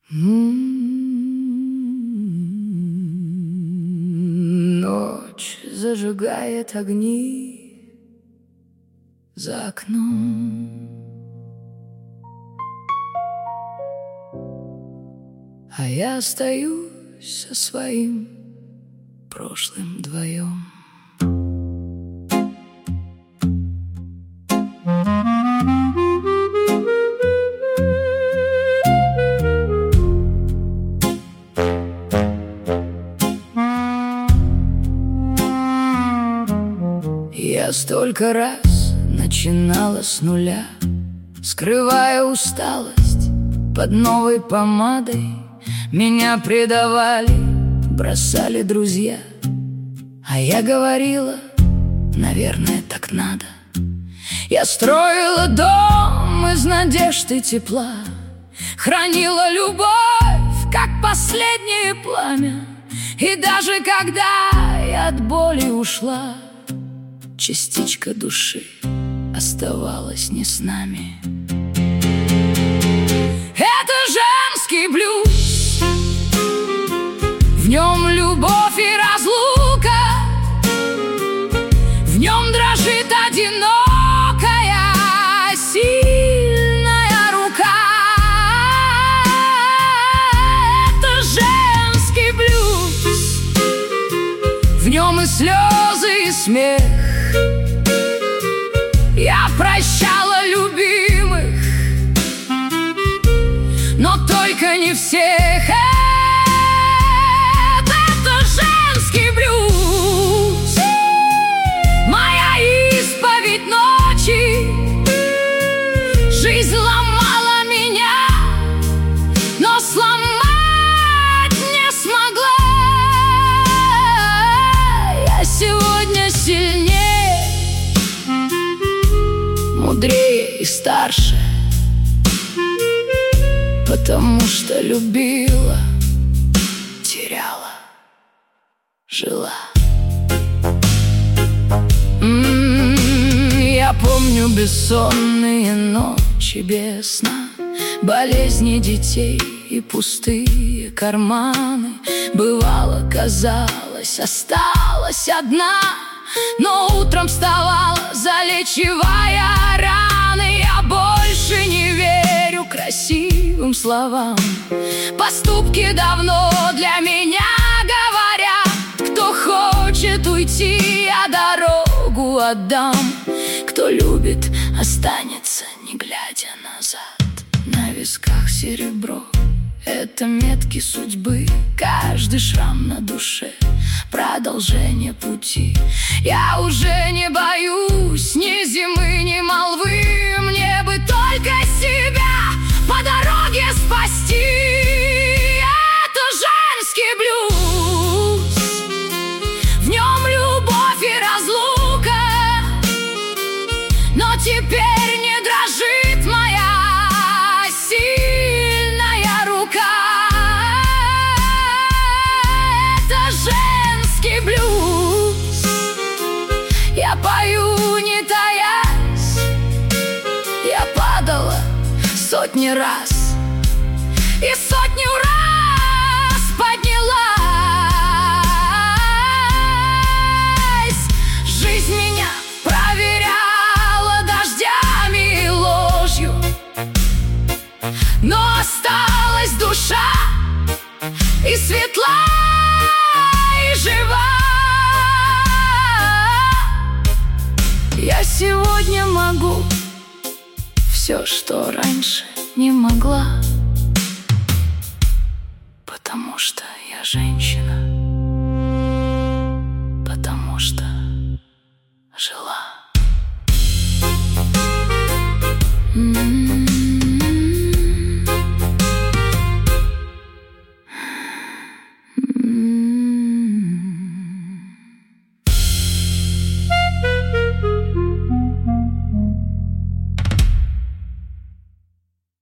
Ночь зажигает огни за окном, а я остаюсь со своим прошлым вдвоем. Я столько раз начинала с нуля, скрывая усталость под новой помадой. Меня предавали, бросали друзья, а я говорила, наверное, так надо. Я строила дом из надежд и тепла, хранила любовь, как последнее пламя. И даже когда я от боли ушла, частичка души оставалась не с нами. Это женский блюз, в нем любовь и разлука, в нем дрожит одинокая, сильная рука. Это женский блюз, в нем и слезы, и смех. Я прощала любимых, но только не всех. Это женский блюз, моя исповедь ночи. Жизнь ломала меня, но сломать не смогла. Я сегодня сильнее, мудрее и старше, потому что любила, теряла, жила. Я помню бессонные ночи без сна, болезни детей и пустые карманы. Бывало, казалось, осталась одна, но утром вставала, залечивая раны. Я больше не верю красивым словам, поступки давно для меня говорят. Кто хочет уйти, я дорогу отдам. Кто любит, останется, не глядя назад. На висках серебро — это метки судьбы, каждый шрам на душе — продолжение пути. Я уже не боюсь ни зимы, ни молвы. Мне бы только себя по дороге спасти. Это женский блюз, в нем любовь и разлука, но теперь не дрожит моя сильная рука. Это женский блюз, я пою не таясь. Я падала сотни раз и сотню раз поднялась. Жизнь меня проверяла дождями и ложью, но осталась душа и светла, и жива. Я сегодня могу все, что раньше не могла, потому что я женщина.